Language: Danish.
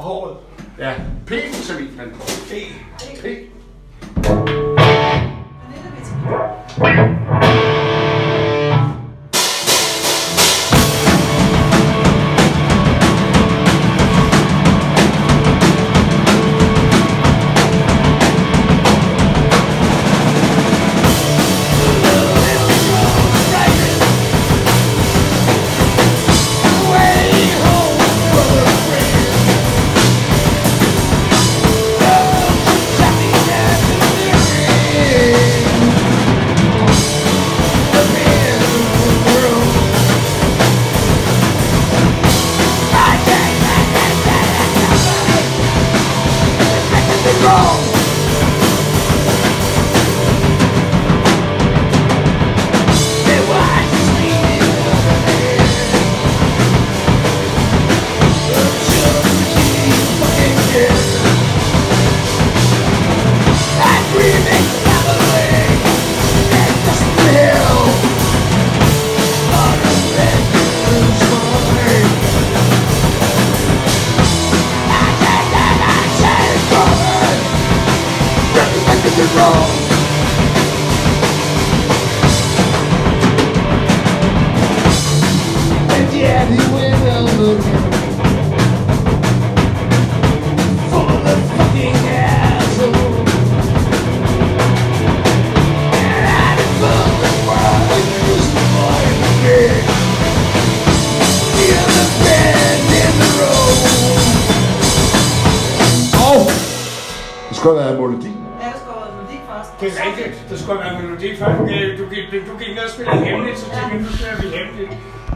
håret. Ja, P så vidt man. P. Det skulle have været melodi. Ja, der skulle have været melodi først. Det er rigtigt. Der skulle være melodi først. Du gik ned og spille hemmeligt, så tænkte jeg, nu spiller vi hemmeligt.